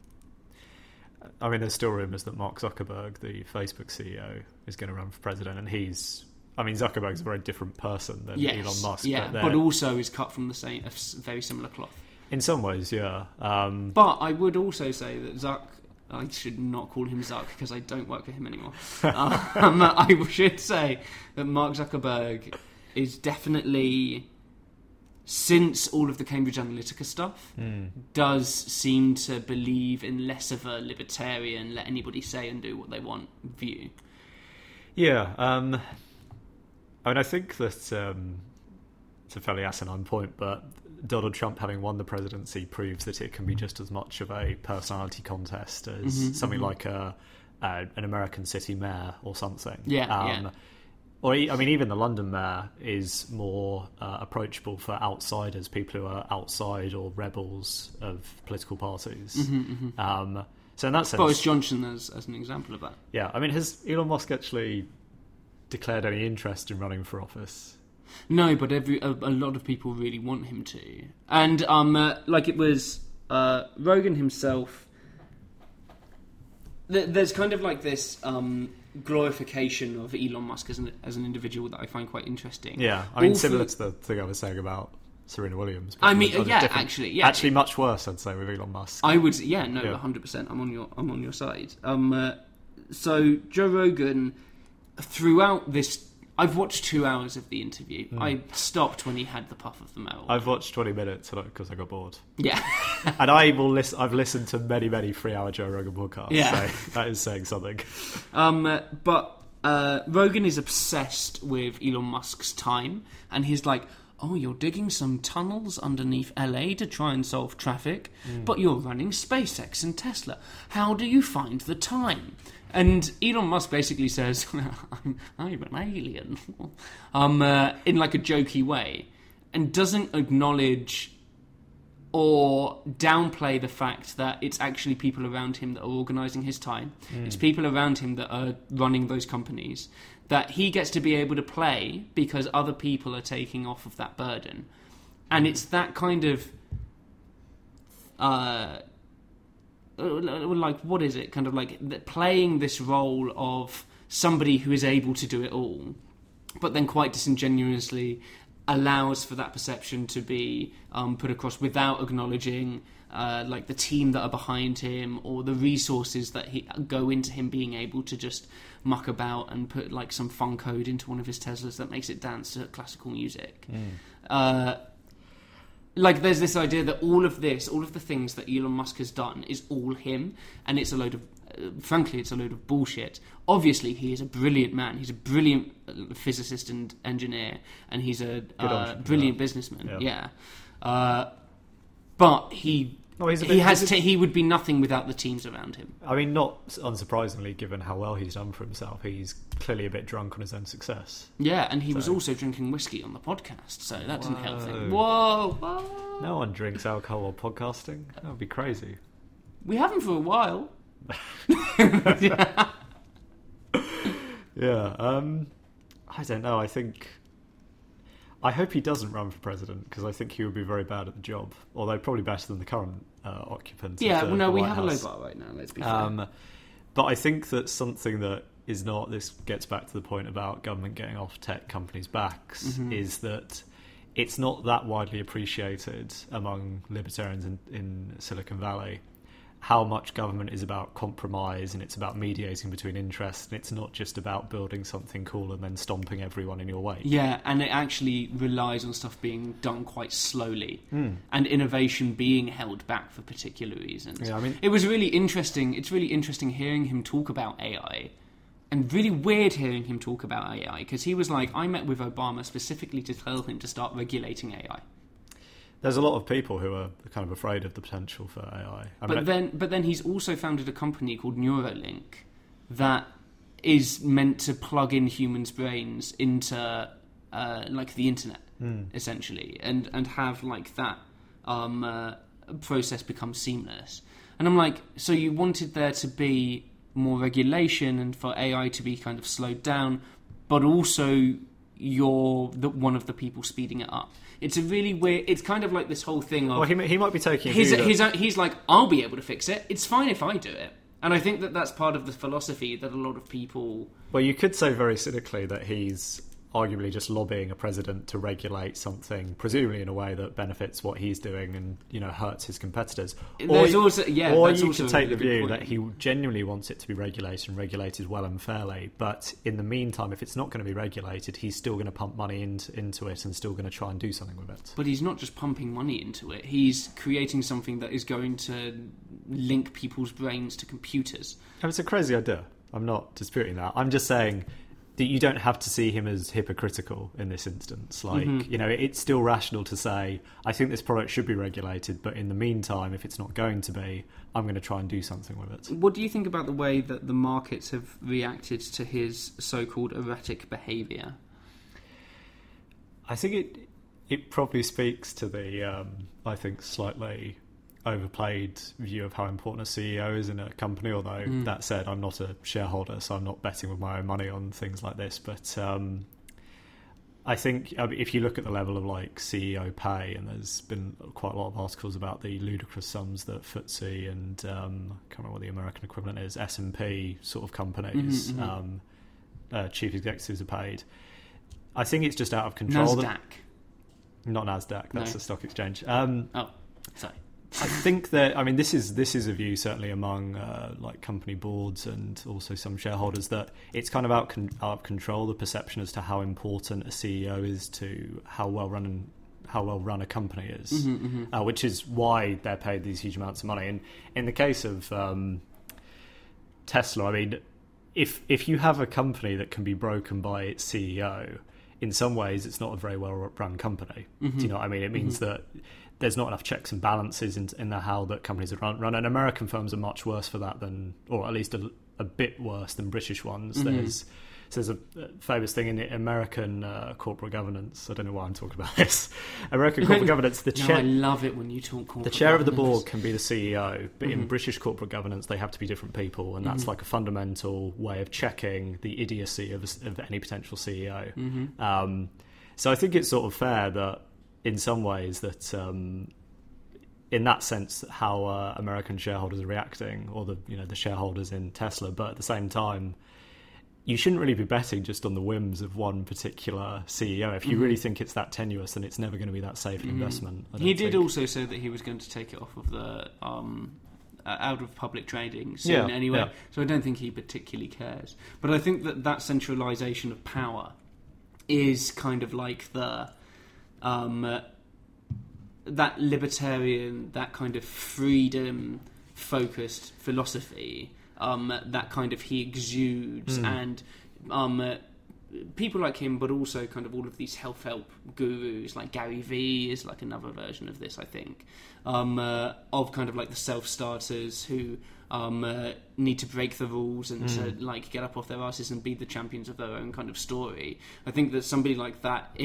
I mean, there's still rumours that Mark Zuckerberg, the Facebook CEO, is going to run for president, and Zuckerberg's a very different person than Elon Musk. Yeah, but also is cut from a very similar cloth. In some ways, yeah. But I would also say that I should not call him Zuck because I don't work for him anymore. I should say that Mark Zuckerberg is definitely, since all of the Cambridge Analytica stuff, does seem to believe in less of a libertarian, let anybody say and do what they want view. Yeah. I mean, I think that it's a fairly asinine point, but Donald Trump having won the presidency proves that it can be just as much of a personality contest as something like an American city mayor or something. Yeah. Or, I mean, even the London mayor is more approachable for outsiders, people who are outside or rebels of political parties. So in that sense... Boris Johnson as an example of that. Yeah, I mean, has Elon Musk actually declared any interest in running for office? No, but a lot of people really want him to. And it was Rogan himself... There's kind of like this... glorification of Elon Musk as an individual that I find quite interesting. Yeah, I mean, similar to the thing I was saying about Serena Williams. I mean, actually, actually much worse, I'd say, with Elon Musk. I would, 100%. I'm on your side. So Joe Rogan, throughout this, I've watched 2 hours of the interview. I stopped when he had the puff of the marijuana. I've watched 20 minutes because I got bored. Yeah. And I've listened to many 3-hour Joe Rogan podcasts. Yeah. So that is saying something. But Rogan is obsessed with Elon Musk's time, and he's like, oh, you're digging some tunnels underneath LA to try and solve traffic, but you're running SpaceX and Tesla. How do you find the time? And Elon Musk basically says, I'm an alien, in like a jokey way, and doesn't acknowledge or downplay the fact that it's actually people around him that are organising his time. It's people around him that are running those companies that he gets to be able to play because other people are taking off of that burden. And it's that kind of... like, what is it? Kind of like playing this role of somebody who is able to do it all, but then quite disingenuously allows for that perception to be put across without acknowledging like the team that are behind him or the resources that go into him being able to just muck about and put like some fun code into one of his Teslas that makes it dance to classical music. Like, there's this idea that all of the things that Elon Musk has done is all him, and it's a load of, frankly, it's a load of bullshit. Obviously, he is a brilliant man. He's a brilliant physicist and engineer, and he's a brilliant businessman. Yeah. But he would be nothing without the teams around him. I mean, not unsurprisingly, given how well he's done for himself, he's clearly a bit drunk on his own success. Yeah, and he was also drinking whiskey on the podcast, so that didn't help things. Whoa! No one drinks alcohol while podcasting. That would be crazy. We haven't for a while. Yeah, I don't know. I hope he doesn't run for president, because I think he would be very bad at the job. Although probably better than the current occupant. Yeah, of well, no, the we White have House. a low bar right now. Let's be fair. But I think that something that is not. This gets back to the point about government getting off tech companies' backs. Mm-hmm. Is that it's not that widely appreciated among libertarians in Silicon Valley how much government is about compromise, and it's about mediating between interests, and it's not just about building something cool and then stomping everyone in your way. Yeah, and it actually relies on stuff being done quite slowly, and innovation being held back for particular reasons. Yeah, I mean, it was really interesting. It's really interesting hearing him talk about AI, and really weird hearing him talk about AI, because he was like, I met with Obama specifically to tell him to start regulating AI. there's a lot of people who are kind of afraid of the potential for AI. But then he's also founded a company called Neuralink that is meant to plug in humans' brains into like the internet, essentially, and have like that process become seamless. And I'm like, so you wanted there to be more regulation and for AI to be kind of slowed down, but also you're one of the people speeding it up. It's a really weird. It's kind of like this whole thing of. Well, he might be taking. He's like, I'll be able to fix it. It's fine if I do it. And I think that that's part of the philosophy that a lot of people. Well, you could say very cynically that he's arguably just lobbying a president to regulate something, presumably in a way that benefits what he's doing and, you know, hurts his competitors. Or you could take the view that he genuinely wants it to be regulated and regulated well and fairly, but in the meantime, if it's not going to be regulated, he's still going to pump money into it and still going to try and do something with it. But he's not just pumping money into it, he's creating something that is going to link people's brains to computers. It's a crazy idea. I'm not disputing that. I'm just saying that you don't have to see him as hypocritical in this instance. Like, you know, it's still rational to say, I think this product should be regulated, but in the meantime, if it's not going to be, I'm going to try and do something with it. What do you think about the way that the markets have reacted to his so-called erratic behaviour? I think it probably speaks to the, I think, slightly overplayed view of how important a CEO is in a company, although that said, I'm not a shareholder, so I'm not betting with my own money on things like this. But I think if you look at the level of like CEO pay, and there's been quite a lot of articles about the ludicrous sums that FTSE and I can't remember what the American equivalent is, S&P sort of companies, chief executives are paid. I think it's just out of control. NASDAQ. Not NASDAQ, that's the stock exchange. Sorry. I think that, I mean, this is a view certainly among like company boards and also some shareholders, that it's kind of out of control, the perception as to how important a CEO is to how well run a company is, which is why they're paid these huge amounts of money. And in the case of Tesla, I mean, if you have a company that can be broken by its CEO, in some ways it's not a very well run company. Do you know what I mean? It means that there's not enough checks and balances in how that companies are run. And American firms are much worse for that than, or at least a bit worse than British ones. There's a famous thing in American corporate governance. I don't know why I'm talking about this. American corporate governance, I love it when you talk corporate the chair governance. of the board can be the CEO, but in British corporate governance, they have to be different people, and that's like a fundamental way of checking the idiocy of any potential CEO. So I think it's sort of fair that, in some ways, that in that sense, how American shareholders are reacting, or the shareholders in Tesla, but at the same time, you shouldn't really be betting just on the whims of one particular CEO. If you really think it's that tenuous, then it's never going to be that safe an investment. He did also say that he was going to take it off of the out of public trading soon anyway. Yeah. So I don't think he particularly cares. But I think that centralisation of power is kind of like the that libertarian, that kind of freedom-focused philosophy that kind of he exudes, and people like him, but also kind of all of these self-help gurus, like Gary Vee is like another version of this, I think, of kind of like the self-starters who need to break the rules and to like get up off their asses and be the champions of their own kind of story. I think that somebody like that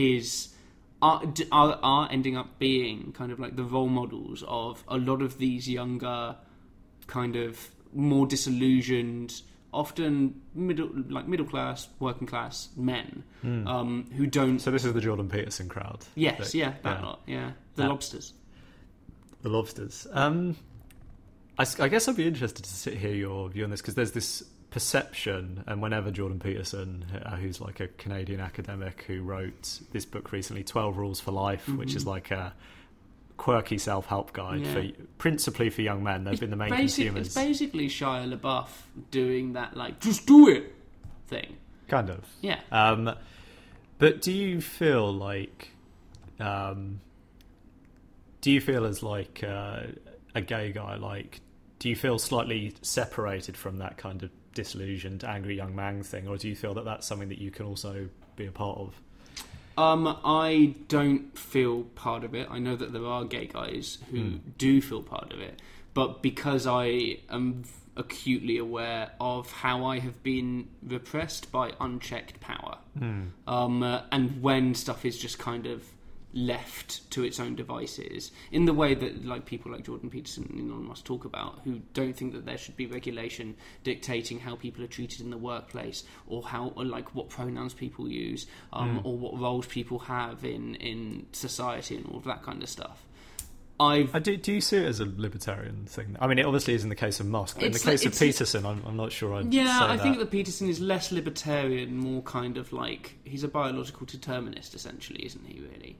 are ending up being kind of like the role models of a lot of these younger kind of more disillusioned, often middle class, working class men who don't. So this is the Jordan Peterson crowd. Yes, that lot. Yeah, the lobsters. The lobsters. I guess I'd be interested to hear your view on this, because there's this perception, and whenever Jordan Peterson, who's like a Canadian academic who wrote this book recently, 12 Rules for Life, which is like a quirky self-help guide principally for young men. They've been the main consumers. It's basically Shia LaBeouf doing that, like, just do it thing. Kind of. Yeah. But do you feel like... do you feel as like a gay guy, like, do you feel slightly separated from that kind of disillusioned, angry young man thing, or do you feel that that's something that you can also be a part of? I don't feel part of it. I know that there are gay guys who do feel part of it, but because I am acutely aware of how I have been repressed by unchecked power, and when stuff is just kind of left to its own devices, in the way that like people like Jordan Peterson and Elon Musk talk about, who don't think that there should be regulation dictating how people are treated in the workplace, or like what pronouns people use, or what roles people have in society and all of that kind of stuff. Do you see it as a libertarian thing? I mean, it obviously is in the case of Musk, but in the case of Peterson, I'm not sure I'd say that. I think that Peterson is less libertarian, more kind of like, he's a biological determinist, essentially, isn't he, really?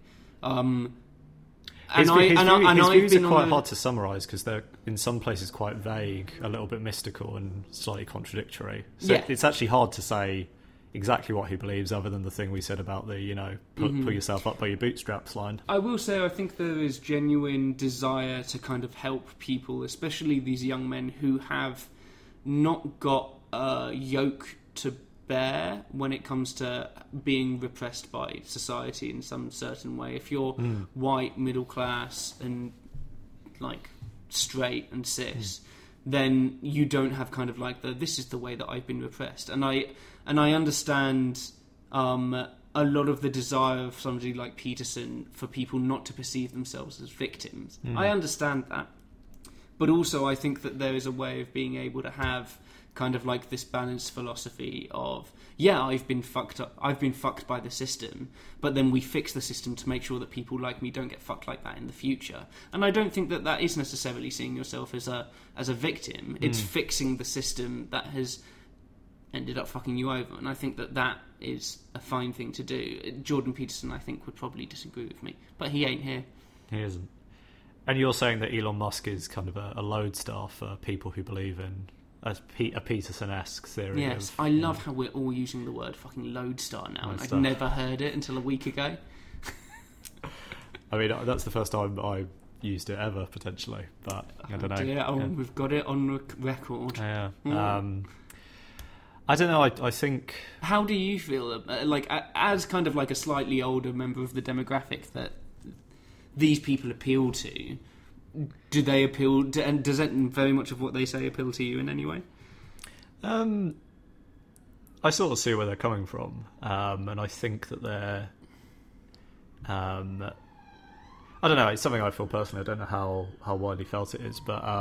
His views are quite hard to summarise, because they're in some places quite vague, a little bit mystical and slightly contradictory. So it's actually hard to say exactly what he believes, other than the thing we said about the, pull yourself up by your bootstraps line. I will say, I think there is genuine desire to kind of help people, especially these young men who have not got a yoke to bear when it comes to being repressed by society in some certain way. If you're white, middle class, and like straight and cis, then you don't have kind of like this is the way that I've been repressed. And I understand a lot of the desire of somebody like Peterson for people not to perceive themselves as victims. I understand that. But also I think that there is a way of being able to have kind of like this balanced philosophy of, I've been fucked up, I've been fucked by the system, but then we fix the system to make sure that people like me don't get fucked like that in the future. And I don't think that that is necessarily seeing yourself as a victim. It's fixing the system that has ended up fucking you over, and I think that that is a fine thing to do. Jordan Peterson, I think, would probably disagree with me, but he ain't here. He isn't. And you're saying that Elon Musk is kind of a lodestar for people who believe in a Peterson-esque theory. Yes, I love how we're all using the word fucking lodestar now, and I'd never heard it until a week ago. I mean, that's the first time I used it ever, potentially, but I don't know. We've got it on record. Yeah. I don't know, I think... How do you feel, like, as kind of like a slightly older member of the demographic that these people appeal to? Do they appeal to, and does that very much of what they say appeal to you in any way? I sort of see where they're coming from, and I think that they're... I don't know, it's something I feel personally. I don't know how widely felt it is, but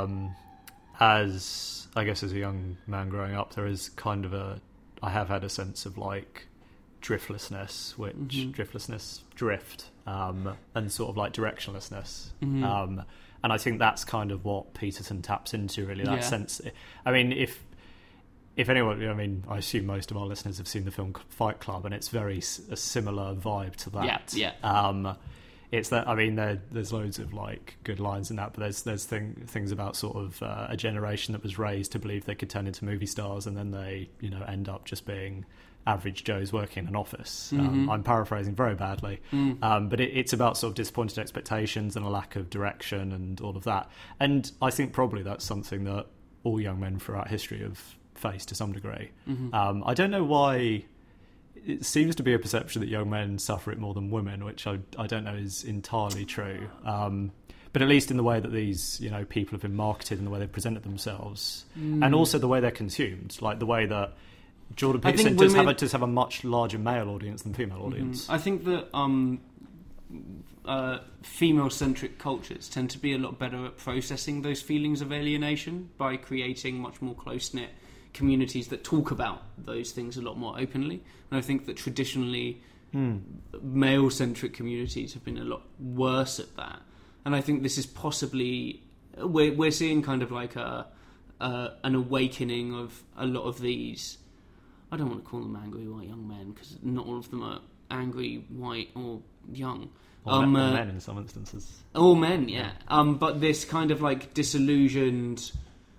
as a young man growing up, there is kind of I have had a sense of like driftlessness, drift, and sort of like directionlessness. And I think that's kind of what Peterson taps into, really, that sense. I mean, if anyone, I assume most of our listeners have seen the film Fight Club, and it's very a similar vibe to that. It's that, I mean, there's loads of like good lines in that, but there's things about sort of a generation that was raised to believe they could turn into movie stars, and then they end up just being average Joes working in an office. I'm paraphrasing very badly, but it's about sort of disappointed expectations and a lack of direction and all of that. And I think probably that's something that all young men throughout history have faced to some degree. I don't know why. It seems to be a perception that young men suffer it more than women, which I don't know is entirely true. But at least in the way that these people have been marketed and the way they've presented themselves, and also the way they're consumed, like the way that Jordan Peterson does have a much larger male audience than female audience. I think that female-centric cultures tend to be a lot better at processing those feelings of alienation by creating much more close-knit communities that talk about those things a lot more openly. And I think that traditionally male-centric communities have been a lot worse at that. And I think this is possibly... We're seeing kind of like an awakening of a lot of these... I don't want to call them angry white young men, because not all of them are angry, white, or young. Or men in some instances. All men, yeah. But this kind of like disillusioned,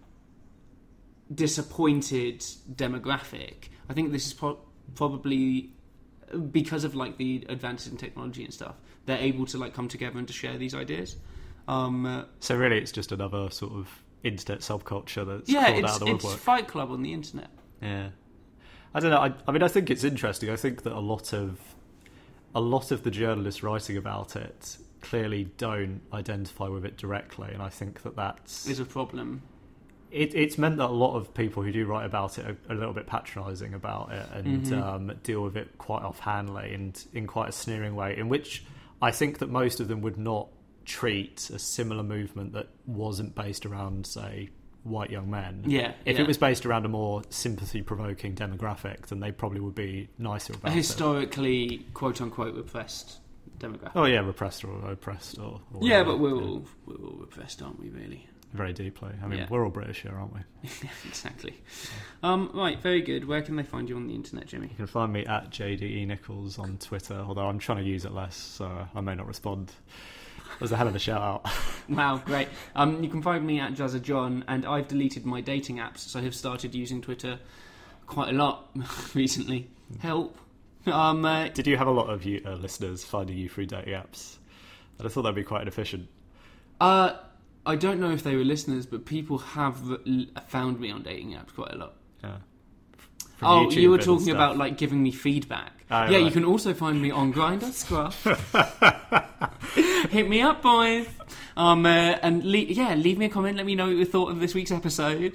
disappointed demographic, I think this is probably because of like the advances in technology and stuff, they're able to like come together and to share these ideas. So really it's just another sort of internet subculture that's crawled out of the woodwork. It's Fight Club on the internet. Yeah. I don't know, I mean I think it's interesting. I think that a lot of the journalists writing about it clearly don't identify with it directly, and I think that's is a problem. It's meant that a lot of people who do write about it are a little bit patronising about it and deal with it quite offhandedly and in quite a sneering way, in which I think that most of them would not treat a similar movement that wasn't based around, say, white young men. If it was based around a more sympathy-provoking demographic, then they probably would be nicer about it. A historically, quote-unquote, repressed demographic. Oh yeah, repressed or oppressed or yeah, but we're all repressed, aren't we, really? Very deeply. I mean, we're all British here, aren't we? Exactly. Right, very good. Where can they find you on the internet, Jimmy? You can find me at JDE Nichols on Twitter, although I'm trying to use it less, so I may not respond. That was a hell of a shout out. Wow, great. You can find me at Jazza John, and I've deleted my dating apps, so I have started using Twitter quite a lot recently. Help. Did you have a lot of you listeners finding you through dating apps? I thought that'd be quite inefficient. I don't know if they were listeners, but people have found me on dating apps quite a lot. Yeah. Oh, you were talking about like giving me feedback. Right. You can also find me on Grindr, Scruff. Hit me up, boys. And leave me a comment. Let me know what you thought of this week's episode.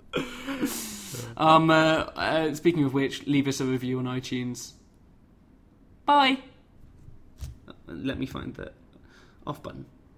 Speaking of which, leave us a review on iTunes. Bye. Let me find the off button.